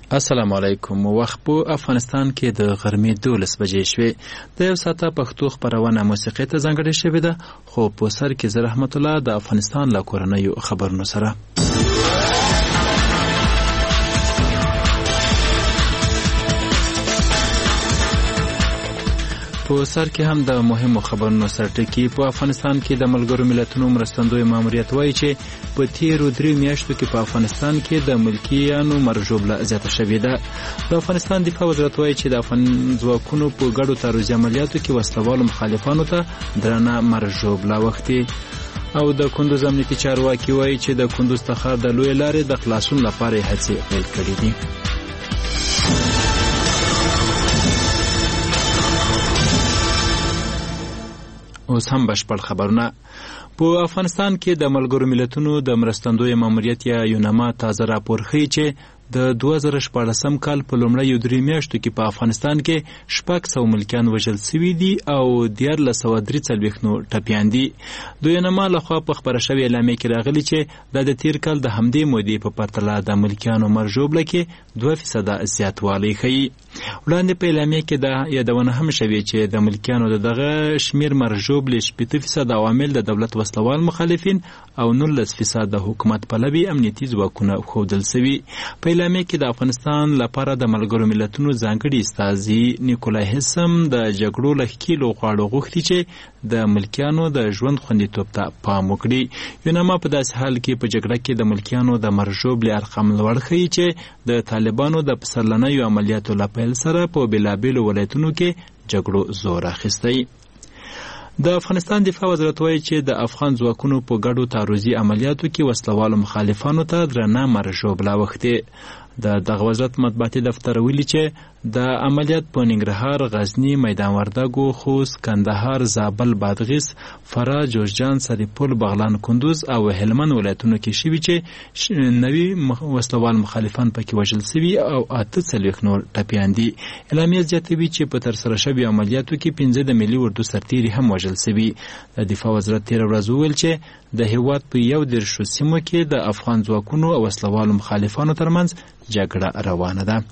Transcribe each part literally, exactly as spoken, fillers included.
السلام علیکم. وخت په افغانستان کې د غرمې دولس بجې شوې. د یو ساعته پښتو خپرونه موسیقۍ ته ځانګړې شوې ده، خو په سر کې زه رحمت الله د افغانستان له کورنیو خبرونو سره. په سر کې هم د مهمو خبرونو سرټکی. په افغانستان کې د ملګرو ملتونو مرستندوی ماموریت وایي چې په تیرو درې میاشتو کې په افغانستان کې د ملکیانو مرژوبله زیاته شوې ده. د افغانستان دفاع وزارت وایي چې د افغان ځواکونو په ګډو تعرضي عملیاتو کې وسلوالو مخالفانو ته درنه مرژوبله وختي. او د کندوز امنیتي چارواکي وایي چې د کندوز څخه د لوی لارې د خلاصون لپاره هڅې پیل کړې دي. اوس هم بشپړ خبرونه. په افغانستان کې د ملګرو ملتونو د مرستندوی ماموریت یا یونما تازه راپور ښیي چې د دوه زره شپاړسم کال په لومړیو درې میاشتو کې په افغانستان کې شپږ سوه ملکیان وژل سوي دي او دیارلس سوه درې څلوېښت نور ټپیان دي. د یونما لخوا په خپره شوې اعلامیه کې راغلي چې دا د تیر کال د همدې مودې په پرتله د ملکیانو مرژوبله کې دوه فیصده زیاتوالی ښیي. وړاندې په اعلامیه کې دا یادونه هم شوې چې د ملکیانو د دغه شمیر مرژوبلې شپېته فیصده عوامل د دولت وسلوال مخالفین او نولس فیصد د حکومت پلوي امنیتي ځواکونه ښودل سوي. په اعلامیه کې د افغانستان لپاره د ملګرو ملتونو ځانګړي استازي نیکولای هسم د جګړو له ښکېلو غواړو غوښتي چې د ملکیانو د ژوند خوندیتوب ته پام وکړي. یونما په داسې حال کې په جګړه کې د ملکیانو د مرژوبلې ارقام لوړ ښیي چې د طالبانو د پسرلنیو عملیاتو له پیل سره په بېلابېلو ولایتونو کې جګړو زور اخیستی. د افغانستان دفاع وزارت وایي چې د افغان ځواکونو په ګډو تعرضي عملیاتو کې وسلوالو مخالفانو ته درنه مرژوبله وختي. د دغه وزارت مطبوعاتي دفتر ویلي چې د عملیات په ننګرهار، غزني، میدان وردګو، خوست، کندهار، زابل، بادغیس، فراه، جوزجان، سرپل، بغلان، کندوز او هلمند ولایتونو کې شوي چې نوي وسلوال مخالفان پکې وژل سوي او اته څلوېښت نور ټپیان دي. اعلامیه زیاتوي چې په ترسره شوي عملیاتو کې پنځه د ملي اردو سرتیري هم وژل سوي. د دفاع وزارت تېره ورځ وویل چې د هېواد په یو دېرشو سیمو کې د افغان ځواکونو او وسلوالو مخالفانو ترمنځ جګړه روانه ده.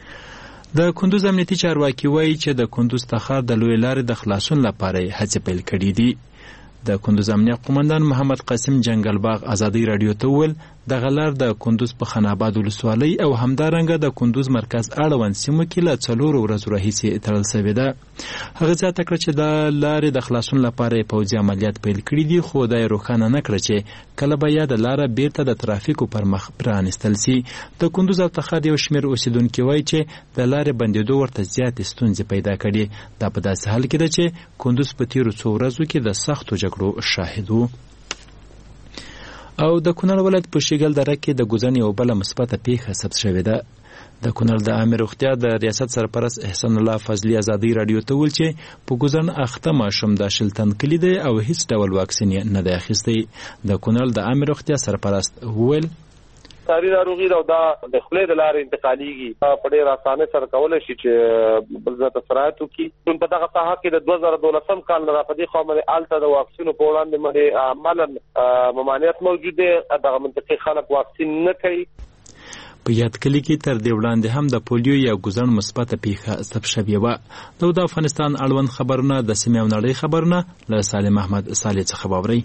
د کندوز امنیتي چارواکي وایي چې د کندوز څخه د لوی لارې د خلاصون لپاره هڅې پیل کړي دي. د کندوز امنیه قومندان محمد قاسم جنګلباغ ازادي راډیو ته وویل دغه لار د کندوز په خاناباد ولسوالۍ او همدارنګه د کندوز مرکز اړوند سیمو کې له څلورو ورځو راهیسې تړل سوې ده. هغه زیاته کړه چې د لارې د خلاصون لپاره یې پوځي عملیات پیل کړي دي، خو دا یې روښانه نه کړه چې کله به یا د لاره بیرته د ترافیکو پر مخ پرانیستل سي. د کندوز او تخار یو شمېر اوسېدونکي وایي چې د لارې بندېدو ورته زیاتې ستونزې پیدا کړي. دا په داسې حال کې ده چې کندوز په تېرو څو ورځو کې د سختو جګړو شاهد و. او د کونړ ولایت په شیګل دره کې د ګوزن یو بله مثبته پیښه ثبت شوې ده. د کونړ د عامې روغتیا د ریاست سرپرست احسان الله فضلي ازادي راډیو ته وویل چې په ګوزن اخته ماشوم د شلتن کلي دی او هیڅ ډول واکسین یې نه دی اخیستی. د کونړ د عامې روغتیا سرپرست وویل ساري ناروغي دا د خولې د لارې انتقالېږي، په ډېر اسانه سره کولی شي چې بل ځای ته سرایت وکړي. په دغه ساحه کې د دوه زره دولسم کال نه په دې خوا باندې هلته د واکسینو په وړاندې باندې عملاً ممانعت موجود دی. دغه منطقې خلک واکسین نه کوي. په یاد کلي کې تر دې وړاندې هم د پولیو یا ګوزن مثبته پیښه ثبت شوې وه. نو د افغانستان اړوند خبرونه د سیمې او نړۍ خبرونه له سالم احمد صالح څخه واورئ.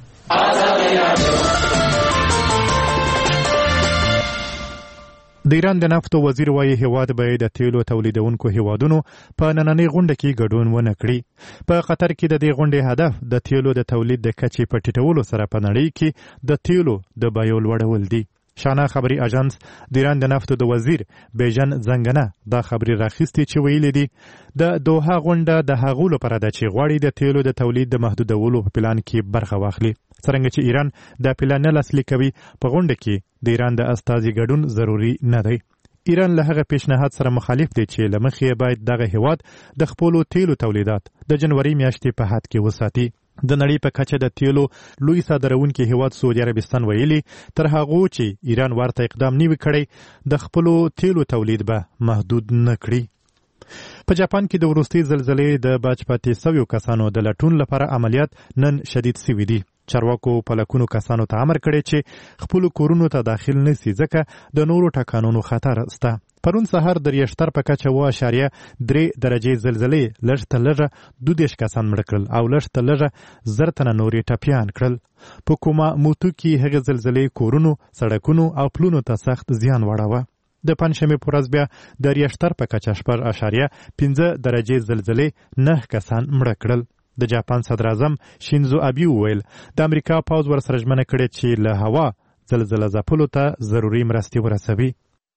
د ایران د نفتو وزیر وایي هیواد باید د تیلو تولیدونکو هیوادونو په نننۍ غونډه کې ګډون ونه کړي. په قطر کې د دې غونډې هدف د تیلو د تولید د کچې په ټیټولو سره په نړۍ کې د تیلو د بیو لوړول دي. شانه خبري اژانس د ایران د نفتو د وزیر بیژن زنګنه دا خبري راخیستي چې ویلي دي د دوحه غونډه د هغو لپاره ده چې غواړي د تیلو د تولید د محدودولو په پلان کې برخه واخلي. څرنګه چې ایران د پلان نه لاسلیک کوي، په غونډه کې د ایران د استازي ګډون ضروري نه دی. ایران له هغه پیشنهاد سره مخالف دی چې له مخې باید دغه هیواد د خپلو تیلو تولیدات د جنوري میاشتې په حد کې وساتي. د نړۍ په کچه د تیلو لوی صادرونکي هیواد سعودي عربستان ویلي تر هغه چې ایران ورته اقدام نه وکړي د خپلو تیلو تولید به محدود نه کړي. په جاپان کې د وروستي زلزلې د باج پاتې سویو کسانو د لټون لپاره عملیات نن شدید سوي دي. چارواکو په لکونو کسانو ته امر کړی چې خپل کورونو ته داخل نشي ځکه د نورو ټکانونو خطر سته. پرون سهار د ریشتر په کچه اوه اعشاریه درې درجې زلزلې لږ ته لږه دوه دېرش کسان مړه کړل او لږ ته لږه زر تنه نور یې ټپیان کړل. په کوماموتو کې هغې زلزلې کورونو، سړکونو او پلونو ته سخت زیان واړاوه. د پنجشنبې په ورځ بیا د ریشتر په کچه شپږ اعشاریه پنځه درجې زلزلې نه کسان مړه کړل. د جاپان صدراعظم شینزو ابي وویل د امریکا پوځ ورسره ژمنه کړې چې له هوا زلزله ځپلو ته ضروري مرستې ورسوي.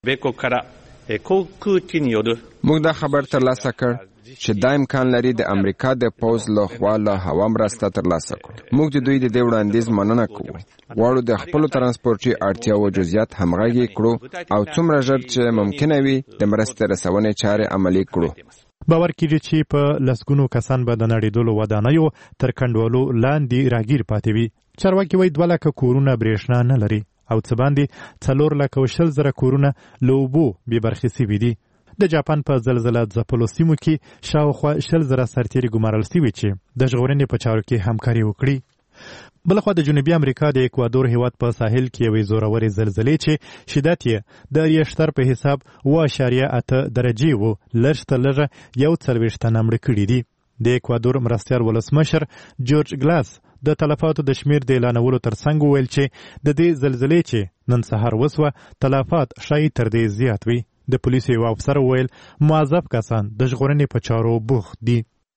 موږ دا خبر ترلاسه کړ چې دا امکان لري د امریکا د پوځ له خوا له هوا مرسته ترلاسه کړو. موږ د دوی د دې وړاندیز مننه کوو. غواړو د خپلو ترانسپورټي اړتیاوو جزئیات همغږي کړو او څومره ژر چې ممکنه وي د مرستې رسونې چارې عملي کړو. باور کیږي چې په لسګونو کسان به د نړېدلو ودانیو تر کنډوالو لاندې راګیر پاتې وي. چارواکي وایي دوه لکه کورونه برېښنا نه لري او څه باندې څلور لکه شل زره کورونه له اوبو بې برخې سوي دي. د جاپان په زلزله ځپلو سیمو کې شاوخوا شل زره سرتیري ګمارل سوي چې د ژغورنې په چارو کې همکاري وکړي. بلخوا د جنوبي امریکا د اکوادور هیواد په ساحل کې یوې زورورې زلزلې چې شدت یې د ریشتر په حساب اوه اعشاریه اته درجې و لږ ته لږه یو څلوېښت تنه مړه کړي دي. د اکوادور مرستیال ولسمشر جورج ګلاس د تلفاتو د شمیر د اعلانولو ترڅنګ وویل چې د دې زلزلې چې نن سهار وسوه تلفات ښایي تر دې زیات وي. د پولیسو یو افسر وویل معذب کسان د ژغورنې په چارو بوخت دي.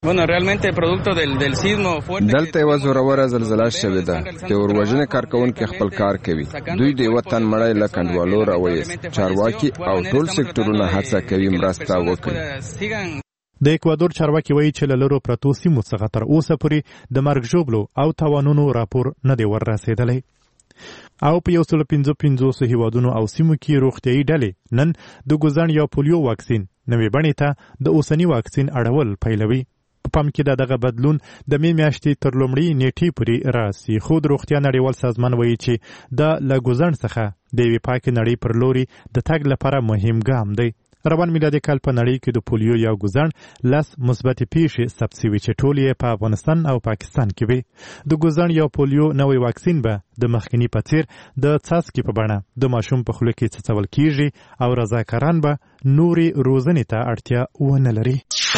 دلته یوه زوروره زلزله شوې ده. د اوروژنې کارکوونکي خپل کار کوي. دوی د یوه تن مړی له کنډوالو راویست. چارواکي او ټول سکتورونه هڅه کوي مرسته وکړي. د اکوادور چارواکي وایي چې له لرو پرتو سیمو څخه تر اوسه پورې د مرګ ژوبلو او تاوانونو راپور نه دی ور رسېدلی. او په یو سل پنځه پنځوس هیوادونو او سیمو کې روغتیایي ډلې نن د ګوزڼ یا پولیو واکسین نوې بڼې ته د اوسني واکسین اړول پیلوي. په پام کې د دغه بدلون د مې میاشتې تر لومړۍ نیټې پورې راسي. خو د روغتیا نړیوال سازمان وایي چې دا له ګوزڼ څخه د یوې پاکې نړۍ پر لوري د تګ لپاره مهم ګام دی. روان میلادي کال په نړۍ کې د پولیو یا ګوزڼ لس مثبتې پیښې ثبت شوي چې ټول یې په افغانستان او پاکستان کې وي. د ګوزڼ یا پولیو نوی واکسین به د مخکني په څیر د څاڅکي په بڼه د ماشوم په خوله کې څڅول کیږي او رضاکاران به نورې روزنې ته اړتیا ونه لري.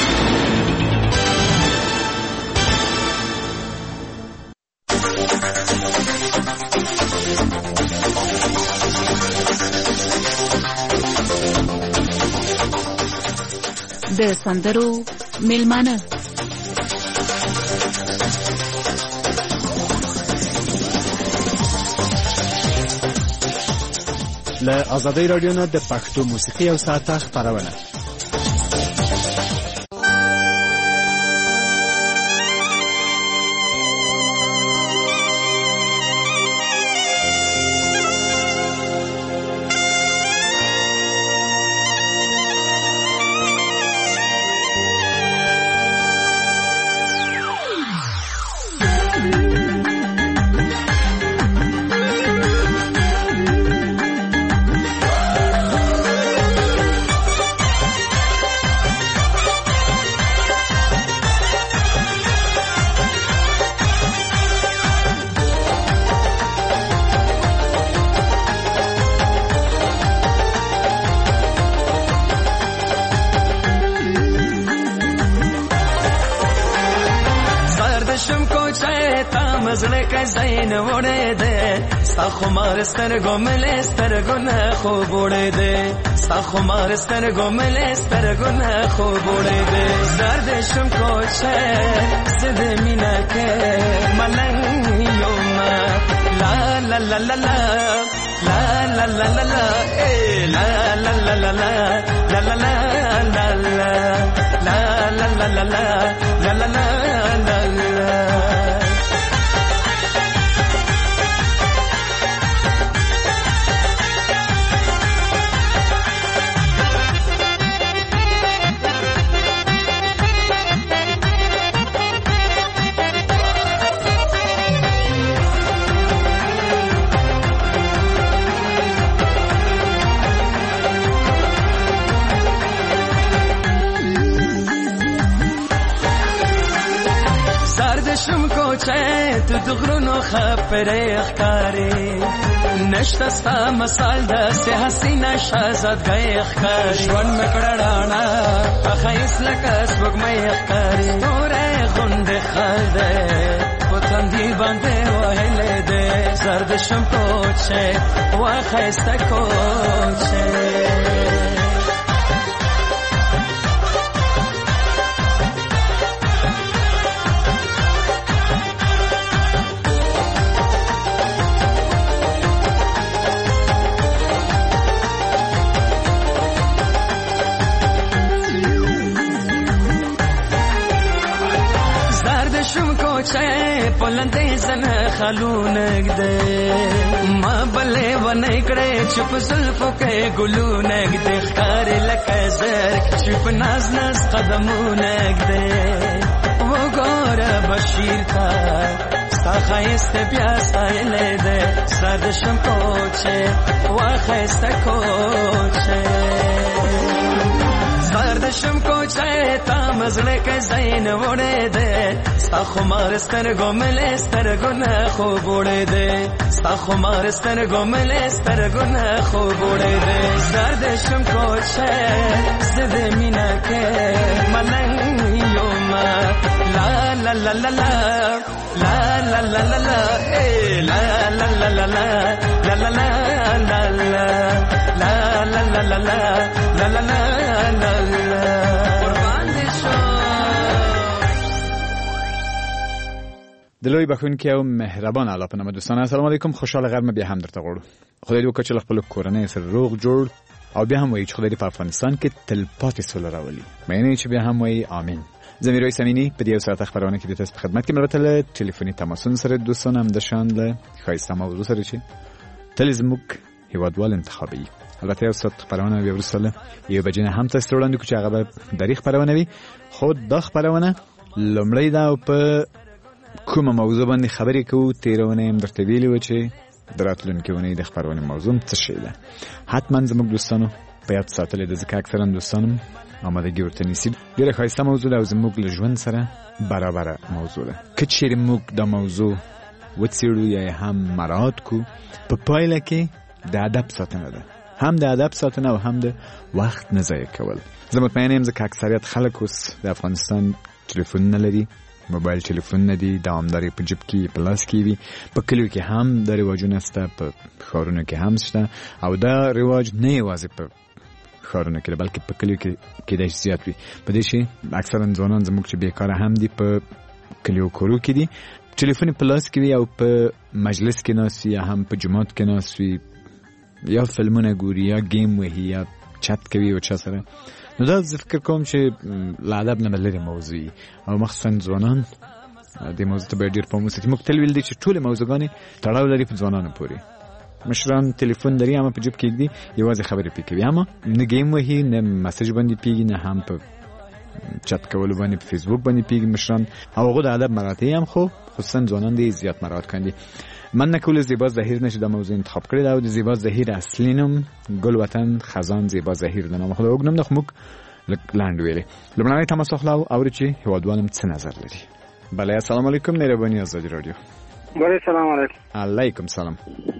د سندرو میلمانه له ازادۍ راډیو نه د پښتو موسیقي او ساعته خپرونه. زین وړې ده ستا خمار سترګو ملې سترګو نه خوب وړې ده ستا خمار سترګو ملې سترګو نه خوب وړې ده زرد شم کوچه زد مینا کې ملنګ یوما لا لا لا لا لا لا لا لا لا لا اے لا لا لا لا لا لا لا لا لا لا لا لا لا لا لا. شم کوچه تو دغرونو خپره اخکاری نشتا ستا مسال دست حسین شازدگی اخکاری شون مکڑانا اخیس لکس بگمی اخکاری توره غنده خالده پتندی بانده وحله ده زرد شم کوچه و خیسته کوچه پلنده زن خلونگ ده ما بله و نکڑه چپ زلفو که گلونگ ده خکار لکه زرک چپ ناز ناز قدمونگ ده و گور بشیر تا ستا خیست بیاستایل ده سردشم کوچه و خیست کوچه زردشم کوچه تا مزله که زین وڑه ده ستا خمار سترگو مل سترگو نخو بوڑه ده ستا خمار سترگو مل سترگو نخو بوڑه ده زردشم کوچه زده مینا که ملنگ یوما لا لا لا لا لا لا لا لا لا لا ای لا لا لا لا لا لا لا لا لا لا لا لا لا لا لا لا دلوی بخونکي او مهربان الله په نامه دوستان السلام علیکم خوشاله غرمه بیا هم درته غواړو خدای دې وکړي چې خپل کورنۍ سره روغ جوړ او بیا هم وایي چې خدای دې په افغانستان کې تلپاتې سوله راولي مینه چې بیا هم وایي امین زمیر روی سمینی په دې ساعت خبرونه کې د تاسو په خدمت کې مرته له ټلیفوني تماسونو سره دوستان هم د شان له خایسته موضوع سره چې تل زموږ هیوادوال انتخابي البته یو څه خبرونه بیا ورسله یو بجنه هم تاسو وړاندې کوم چې هغه د تاریخ خبرونه وي خو د خبرونه لومړی دا په کومه موضوع باندې خبرې کوو تیرونه هم درته ویلي و چې دراتلونکي ونې د خبرونه موضوع څه شي ده حتما زموږ دوستانو په یاد ساتلې د ځکه اکثرا دوستانو آمادګي ورته نیسي ډېره ښایسته موضوع ده او زموږ له ژوند سره برابره موضوع ده که چیرې موږ دا موضوع وڅېړو یا هم مراعات کو په پایله کې د ادب ساتنه ده هم د ادب ساتنه او هم د وخت نه ضایع کول زه مطمئن یم ځکه اکثریت خلک اوس د افغانستان ټلیفون نه لري موبایل ټلیفون نه دی دوامداري په جیب کې په لاس کې وي په کلیو کې هم د رواجونه شته په ښارونو کې هم شته او دا رواج نه یوازې په ښارونو کې بلکې په کلیو کې کېدای شي زیات وي په دې شي اکثرا ځوانان زموږ چې بیکاره هم دي په کلیو کورو کې دي ټلیفون په لاس کې وي او په مجلس کې ناست وي یا هم په جومات کې ناست وي یا فلمونه ګوري یا گیم وهي یا چت کوي او چا سره نو دا زه فکر کوم چې له ادب نه لرې موضوع او مخصوصا ځوانان دې موضوع ته باید ډېر پام وساتي موږ تل ویل دي چې ټولې موضوعګانې تړاو لري په ځوانانو پورې مشران ټلیفون لري اما په جیب کې ږدي یوازې خبرې پرې کوي اما نه گیم وهي نه مسیج باندې پیږي نه هم په چت کولو باندې په فیسبوک باندې پیږي مشران او هغه د ادب مراعات هم خو خصوصا ځوانان دې زیات مراعات کوي من نکول زیبا زهیر نشه د موضوع انتخاب کړی دا او د زیبا زهیر اصلي نوم ګل وطن خزان زیبا زهیر د نام خو وګنم د خموک لاند ویلې لمړنۍ تماس خلاو او چې هوادوانم څه نظر لري بله السلام علیکم مهرباني آزادی رادیو بله سلام علیکم علیکم سلام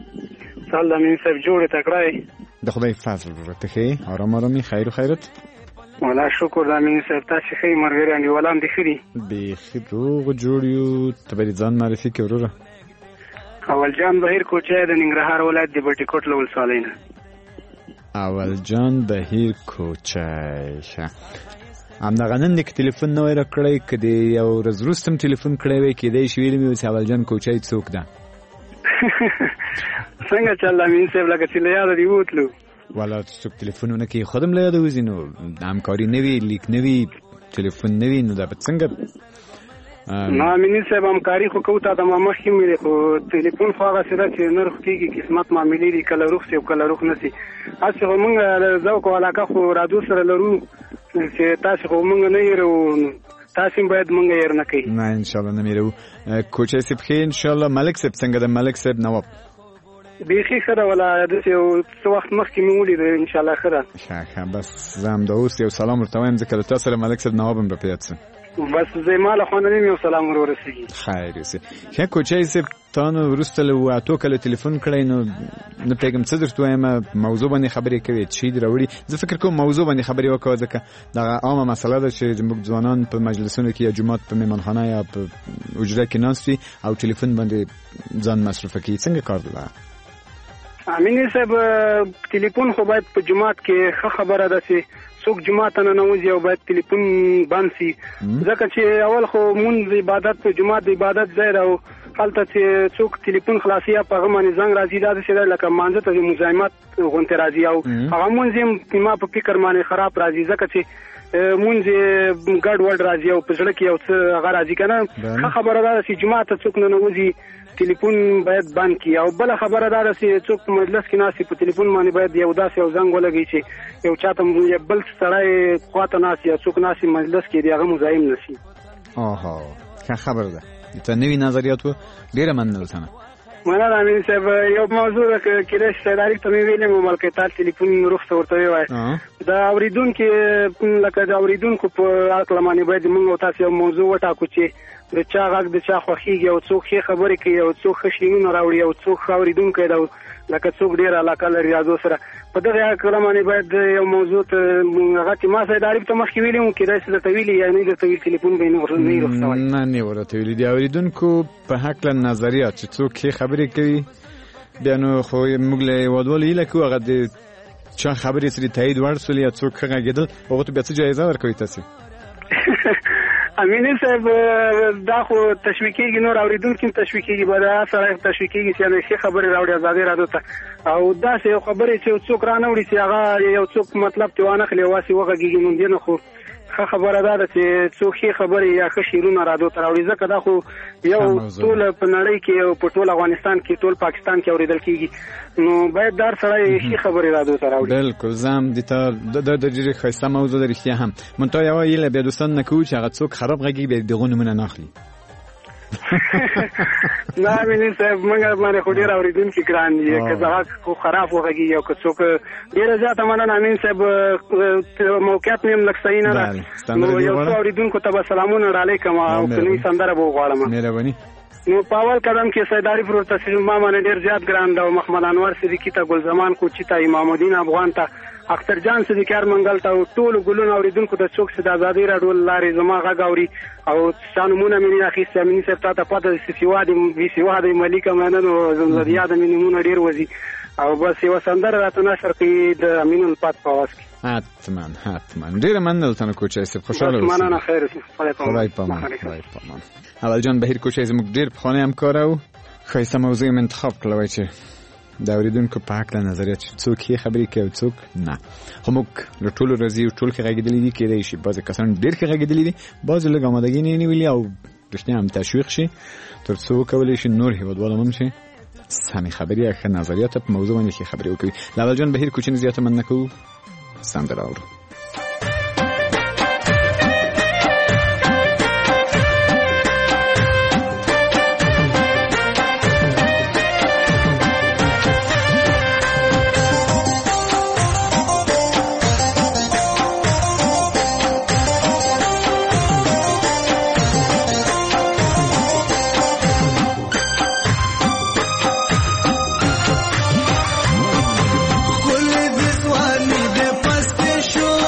سلام مين صاحب جوړ تکړای د خدای فضل ورته خې آرام آرامي خیر خیرت ولا شکر د مين صاحب تاسو خې مرګري انډي ولان دي خري به خروغ جوړیو تبري ځان معرفي کې وروره اول جان بهیر کوچه د ننګرهار ولایت د بټي کوټ لول سالینه اول جان بهیر کوچه ام دا غنن د ټلیفون نو را کړی کدی یو رزروستم ټلیفون کړی وای کدی شویل می وس اول جان کوچه څوک ده څنګه چل امین صاحب لکه چې یاد دی وټلو ولا څوک ټلیفونونه کې خودم له یاد وزینو همکاري نوی لیک نوی ټلیفون نوی نو دا څنګه نو امین صاحب همکاري خو کوته د مخ کې مې خو ټلیفون خو هغه سره چې نرخ کېږي قسمت معاملې دي کله روخ او کله روخ نسی اسی خو مونږ ذوق او علاقه خو رادو سره لرو چې تاسو خو مونږ نه یو تاسو باید مونږ یې نه کوي نه ان شاء الله نه میرو کوچه سپ خې ان شاء الله ملک سپ څنګه د ملک سپ نواب بیخي خره ولا د یو څو وخت مخکې مې ولید ان شاء الله خره ښه ښه بس زم د اوس یو سلام ورته وایم ځکه تاسو سره ملک سپ نواب هم په پیاڅ بس زماله خانه نیم سلام ورسیږي. خیر سي ښه کوچای سي تاسو ورسته له اتو کله ټلیفون کړئ نو نه پیغام څه درته وایم موضوع باندې خبرې کوي چې دروړي. زه فکر کوم موضوع باندې خبرې وکړو ځکه دا عامه مسله ده چې موږ ځوانان په مجلسونو کې یا جمعات په میمنخانه یا په اجره کې ناستي او ټلیفون باندې ځان مصرف کوي. څنګه کار ده؟ امین صاحب ټلیفون خو باید په جمعات کې ښه خبره ده چې څوک جمعات نه نوځي او باید ټلیفون بند شي ځکه چې اول خو مونږ عبادت په جمعات د عبادت ځای راو حالت چې څوک ټلیفون خلاصي په هغه باندې زنګ راځي دا چې لکه مانځه ته مزاحمت غونته راځي او هغه مونږ ما په فکر باندې خراب راځي ځکه چې مونږ ګډ وډ راځي او په ځړ کې یو څه هغه راځي کنه. ښه خبره ده چې جمعات ته څوک نه نوځي ټلیفون باید بند کی او بل خبره ده چې څوک مجلس کې ناسي په ټلیفون باندې باید یو داسې یو زنګ ولګي چې یو چاته بل سړی خواته ناسي یا څوک ناسي مجلس کې دی هغه مزاحم نشي. اوه ښه خبره ده. ته نوی نظریاتو ډیره منل ثانه مننه امین صاحب. یو موضوع کې چې ډایرکټ مې ویلې مو ملک ته ټلیفون رخصت ورته وای دا اوریدونکو لکه دا اوریدونکو په اړه باندې باید موږ تاسو یو موضوع وټاکو چې د چا غږ د چا خوښیږي او څوک ښه خبرې کوي او څوک ښه شیونه راوړي او څوک ښه اورېدونکی دی لکه څوک ډېره علاقه لري یادو سره په دغه اړه باندې باید یو موضوع ته هغه چې ما سره ډایرکټ مخکې ویلي وم کېدای شي درته ویلي یا نه درته ویل ټلیفون به یې نه رخصتوی نه نه ورته ویلي دي اورېدونکو په هکله نظریات چې څوک ښې خبرې کوي بیا نو خو موږ له هېوادوالو هیله کوو هغه د چا خبرې سرې تایید وړ سولې یا څوک ښه غږېدل هغو ته بیا څه جایزه ورکوي تاسې؟ امین صاحب دا خو تشویقېږي نور اورېدونکي هم تشویقېږي به دا سړی تشویقېږي چې یعنې ښې خبرې راوړي ازادۍ راډیو ته او داسې یو خبرې چې یو څوک را نه وړي چې هغه یو څوک مطلب ترې وانخلي او هسې وغږېږي نو دې نه خو ښه خبره دا ده چې څوک ښې خبرې یا ښه شعرونه راډیو ته راوړي ځکه دا خو یو ټول په نړۍ کې او په ټول افغانستان کې ټول پاکستان کې اورېدل کېږي نو باید دا سړی ښې خبرې راډیو ته راوړي. بالکل زه هم دې ته د ډېرې ښایسته موضوع ده رښتیا هم منتها یوه هیله بیا دوستان نه کوو چې هغه څوک خراب غږېږي بیا د هغو نومونه نه اخلي. نه امین صاحب موږ باندې خو ډېر اورېدونکي ګران دي که هغه خو خراب وغږېږي او که څوک ډېره زیاته مننه امین صاحب موقعیت مې هم لږ صحیح نه ده نو یو څو اورېدونکو ته به سلامونه ډالۍ کړم او که نوي سندره به وغواړم. مهرباني. نو په اول قدم کې سیداري فروغ تصویر ما باندې ډېر زیات ګران ده او محمد انور صدیقي ته ګلزمان کوچي ته امام الدین افغان ته اختر جان صدیقیار منګل ته ټولو ګلونو اورېدونکو ته څوک چې د ازادۍ راډیو له لارې زما غږ اوري او چا نومونه مې نه اخیستي امین صاحب تا ته پته ده چې سیوا د بې سیوا د ملیکه منه نو د یاده مې نومونه ډېر وځي او بس یوه سندره راته نشر کړي د امین الفات په اواز کې. حتما حتما ډېره مننه له کوچی صاحب خوشحاله اوسئ. مننه خیر خدای پامان خدای پامان. اول جان بهیر کوچی زموږ ډېر پخوانی همکار او ښایسته موضوع یې انتخاب کړی وای چې د اورېدونکو په هکله نظریات چې څوک ښې خبرې کوي او څوک نه. خو موږ له ټولو راځي او ټول ښې غږېدلي دي کېدای شي بعضې کسان ډېر ښې غږېدلي دي بعضې لږ امادګي نه یې نیولي او رښتیا هم تشویق شي تر څو وکولی شي نور هېوادوال هم شي سمې خبرې یا ښه نظریات په موضوع باندې ښې خبرې وکوي. له اول جان بهیر کوچي نه زیاته مننه کوو. سندره اورو. Show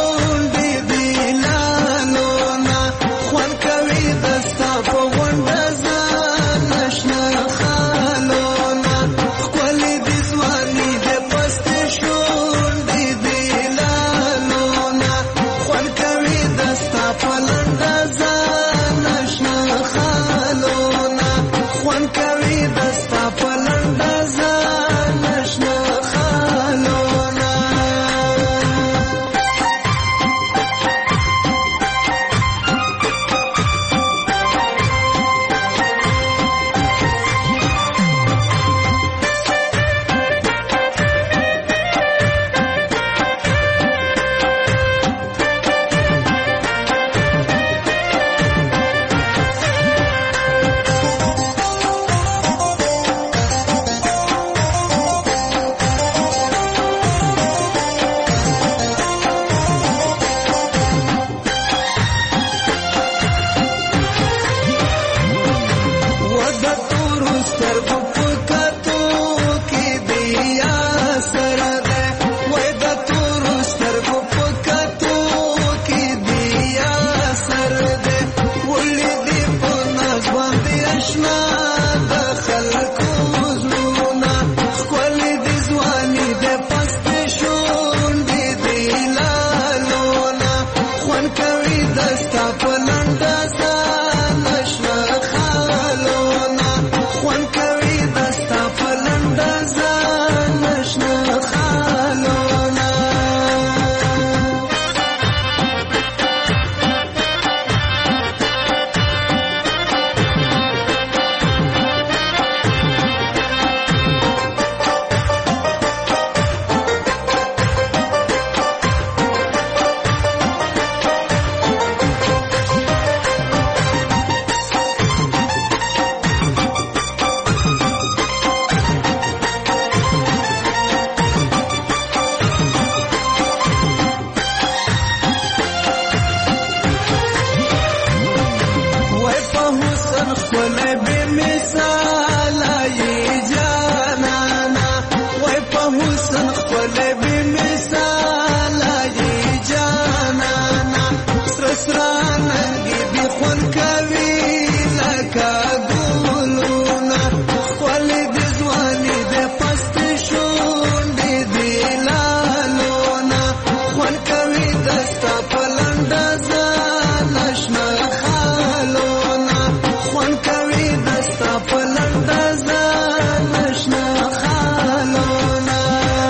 حسن خپل بی مثال دی جانانا سر سرانگی بی خون کوي لکه ګلونه خپل د ځواني د پست شونډې دی لالونه خون کوي دستا په لنډه ځان اشنا خالونه خون کوي دستا په لنډه ځان اشنا خالونه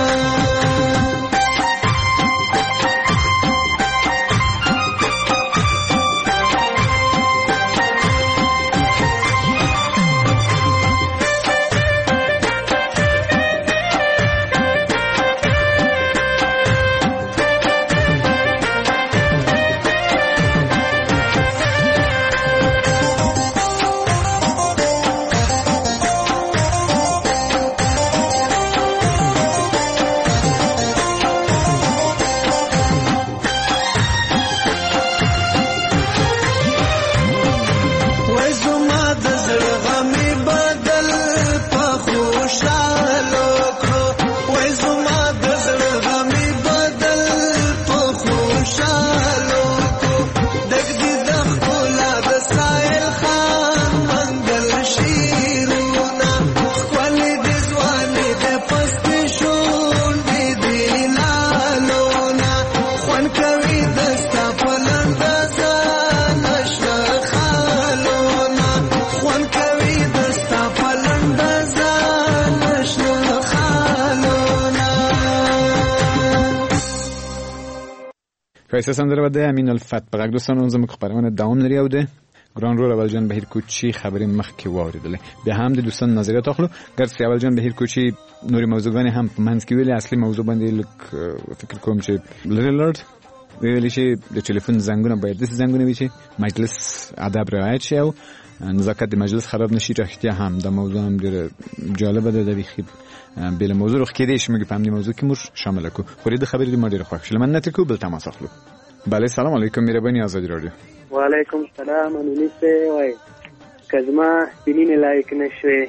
کایسه سندره بده امین الفت بغاک دوستان اون زمک خبرونه داوم لري او ده ګران رول اول جان بهیر کوچی خبرې مخ کې واوریدلې به هم د دوستان نظریات اخلو ګرځي اول جان بهیر کوچی نوري موضوعګانی هم په منځ کې ویلي اصلي موضوع باندې لک فکر کوم چې لری لرد ویلي چې د ټلیفون زنګونه باید د زنګونه وي چې مجلس ادب رعایت شي او نزاکت د مجلس خراب نشي راختیا هم د موضوع هم ډېر جالب ده د ویخي بل موضوع خو کې دې شمه په همدې موضوع کې مور شامل کو خو دې خبرې دې مډیر خوښ شل مننه کو بل تماس اخلو بله سلام علیکم مهرباني آزاد رادیو و علیکم السلام انیسه وای کزما سپینین لایک نشوي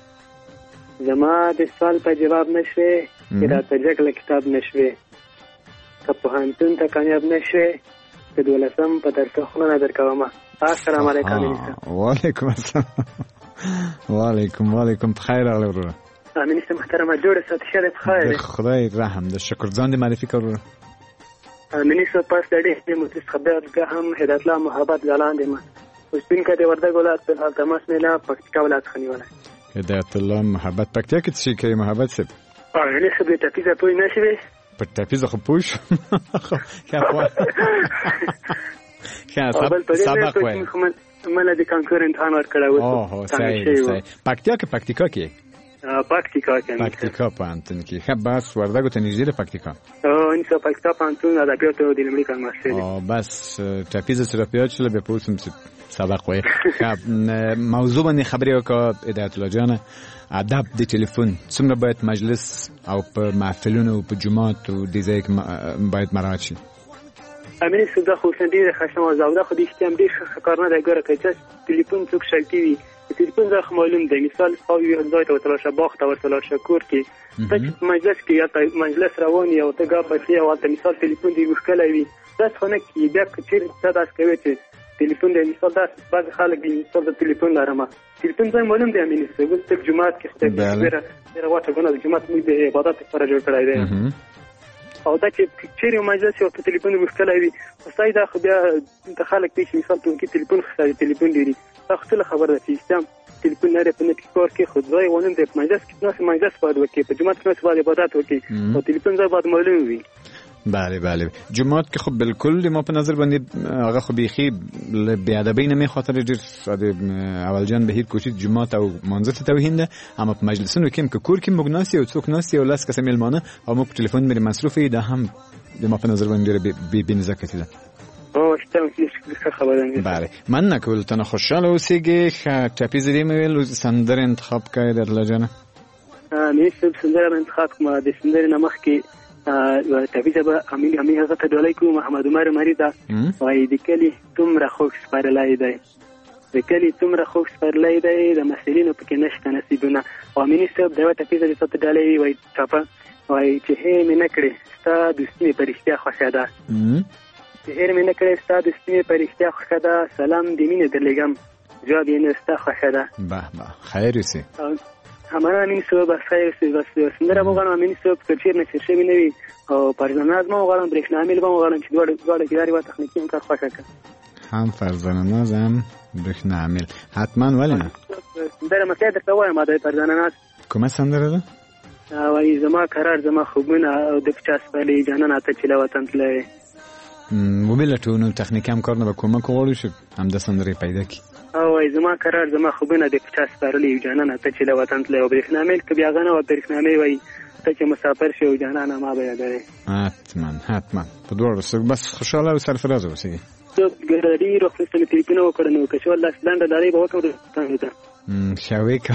زما د سوال په جواب نشوي چې دا تجربه کتاب نشوي که په هانتون ته کامیاب نشوي د دولسم په درس خونه نظر کوم السلام علیکم و علیکم السلام و علیکم و علیکم بخیر اغلی ورور امینسته محترمه جوړه سات شه د بخیر خدای رحم د شکر ځان دې معرفي کړو امینسته پاس د دې متس خبر که هم هدایت الله محبت لاندې ما اوس بین کده ورده ګولات په حال تماس نه پکتیکا ولات خنیواله هدایت الله محبت پکتیکا کې څه کوي محبت څه اه نه څه به تفیزه پوی نشي په تفیزه خو پوش خو خو سبق وای مله د کانکور امتحان ورکړاو اوه صحیح صحیح پکتیکا کې پکتیکا کې پکتیکا کې پکتیکا پانتون کې خب بس وردګو ته نږدې ده پکتیکا او ان څه پکتیکا پانتون ادبیات او د لمړي کلمه شته او بس تفیز سرپیات شله به پوسم سبق وای خب موضوع باندې خبرې وکړه هدایت الله جان ادب د ټلیفون څومره باید مجلس او په محفلونو او په جمعات او د ځای باید مراعات شي امین صدا خو څنګه خشم او زاوده خو دې شتم دې کار نه دی ګوره چې ټلیفون څوک شلتي وي ټلیفون زه معلوم دی مثال او یو ځای ته وتلشه باغ ته وتلشه کور کې ته مجلس کې یا مجلس روان یا ته غا پتی او ته مثال ټلیفون دی مشکل وي تاسو خو نه کې بیا چې تاسو کوي چې ټلیفون دی مثال تاسو بعض خلک دی مثال د ټلیفون لرمه ټلیفون زه معلوم دی امین صدا ګل جمعات کې خدای ډیره ډیره واټه غونه د جمعات مې د عبادت لپاره جوړ کړی دی او دا چې چیرې مجلس یو په ټلیفون مشکل وي وسای دا خو بیا د خلک پیش مثال ته کې ټلیفون خساري ټلیفون لري تاسو له خبر ده چې سیستم ټلیفون لري په نت کور کې خو ځای ونه د مجلس کې ناس مجلس باید وکړي په جمعه کې باید عبادت وکړي او ټلیفون ځای باید معلوم وي بله بله جمعات کې خب بالکل د ما په نظر باندې هغه خو بيخي بی ادبی نه خاطر ډیر ساده اول جان بهیر کوچی جمعات او منځ ته توهین ده اما په مجلسونو کې کې کور کې مګناسی او څوک ناسی او لاس قسم ملمانه او مو په ټلیفون مې مصرفي ده هم د ما په نظر باندې بی بی نزاکتی ده او شتم چې خبره بله من نکول تنه خوشاله اوسېږي خ ټاپی زری مې ویل سندر انتخاب کړی درله جانه نه سب سندر انتخاب ما د سندر نمخ کې تفیزه به امین امین حضرت دولی کو محمد عمر مریدا وای د کلی تمره خوښ سپارلای دی د کلی تمره خوښ سپارلای دی د مسلینو پکې نشته نصیبونه او امین صاحب دا تفیزه چې ته دالې وای چاپه وایي چې هې مې نه کړې ستا دوستي مې په رښتیا خوښه ده چې هېر مې نه کړې ستا دوستي مې په رښتیا خوښه ده سلام د مینې درلېږم جواب یې نه ستا خوښه ده به به خیر اوسې همانا امین صاحب بس خیر اوسې بس سندره به وغواړم امین صاحب که چېرې نه تېر شوي نه وي او پرزناز به وغواړم برېښنا میل به وغواړم چې دواړه دواړه کې داري وا تخنیکي هم کار خوښه کړه هم فرزانه هم برېښنا میل حتما ولې نه سندره مسله درته وایم د فرزانه کومه سندره ده وایي زما قرار زما خوبونه او د پچا سپرلی جانان اته چې له وطن تللی وبلټو نو تخنیکي همکارونه به کومک وغواړي چې همدا سندرې پیدا کړي او وایي زما قرار زما خوبونه د پچا سپرلی جانان اته چې له وطن تللی او برېښنا میل که بیا هغه نه وه برېښنا میل وایي ته چې مسافر شې او جانانه ما به یادوې حتما حتما په دواړو بس خوشحاله او سرفراز اوسئ ګرډي روغتون ته مې تلیفون وکړ نو که شول لاس لنډه لارۍ به وکړو ته شاوې که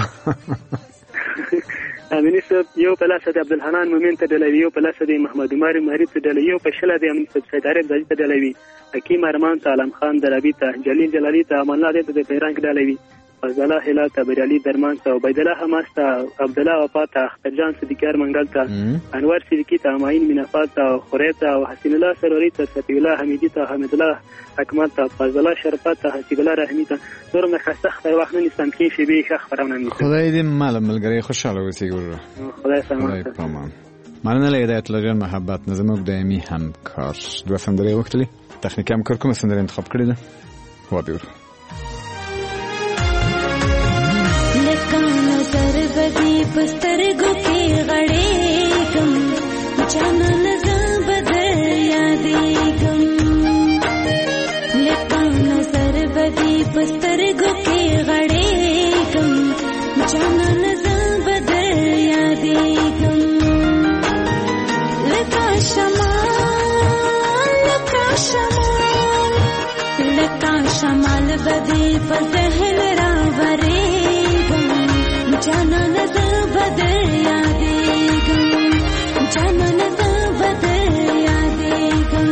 امیني صاحب یو په لاسه د عبدالحنان مومن ته ډلوي یو په لاسه د محمد عمر مهري ته ډلوي یو په شله د امین صاحب سید عارف ځاځي ته ډلوي حکیم ارمان ته علم خان درابي ته جلیل جلالي ته امان الله ته د پیران کې ډلوي فضل الله هلال ته بریالي درمان ته عبید الله حماس ته عبد الله وفا ته اختر جان صدیقیار منګل ته انور صدیقي ته معین منافات ته خوري ته حسین الله سروري ته صفی الله حمیدی ته حمید الله حکمت ته فضل الله شرفت ته حسیب الله رحمی ته نور مې خسته خبر وخت نه نستم کې شی به ښه خبرونه نه خدای دې مال ملګری خوشاله اوسې ګورو خدای سلامت تمام مننه له هدایت الله جان محبت نظم دایمي همکار دوه سندرې وختلی تخنیکی همکار کومه سندره انتخاب کړې ده و بیور بدی پسترګو کې غړېږم جانا نظر بدل یادېږم لکه نظر بدی پسترګو کې غړېږم جانا نظر بدل یادېږم لکه شمال لکه شمال لکه شمال بدی په ذهن راورېږم جانا نظر بدل یادېږم جانا نظر بدل یادېږم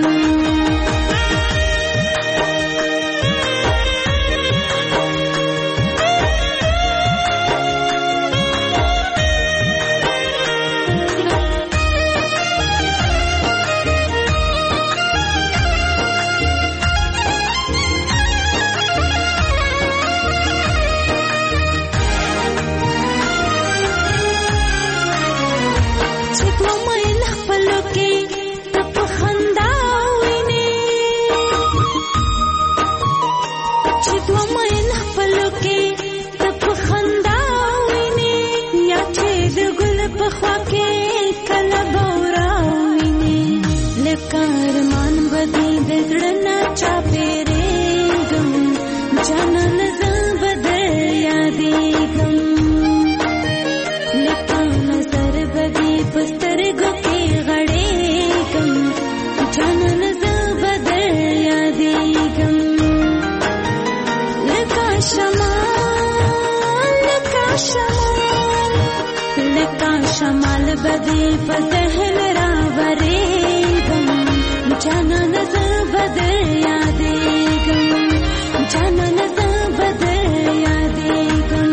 شمال بدی په ذهن راورېږم جانا نظر بدل یادېږم جانا نظر بدل یادېږم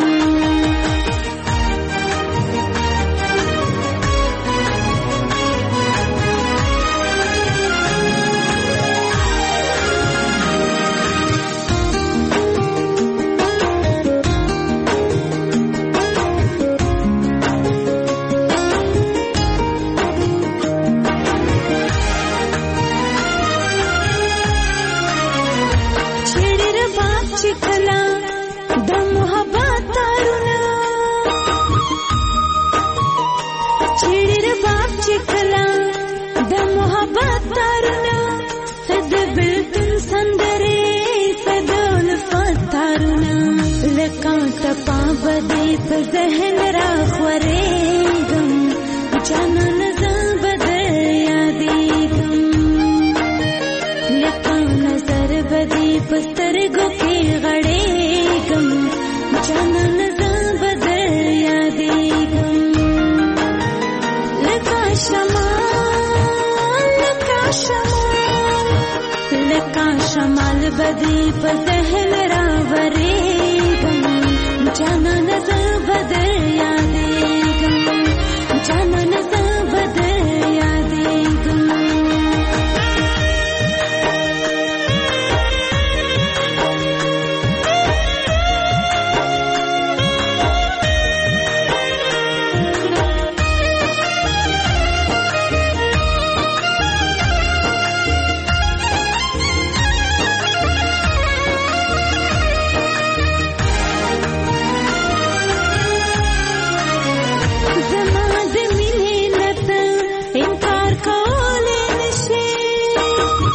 بدی په ذهن را خورېږم جانا نظر بدل یادېږم لکه نظر بدی په سترګو کې غړېږم جانا نظر بدل یادېږم لکه شمال لکه شمال لکه شمال بدی په ذهن را ورېږم جانا نظر بدل یادېږم جانا نظر بدل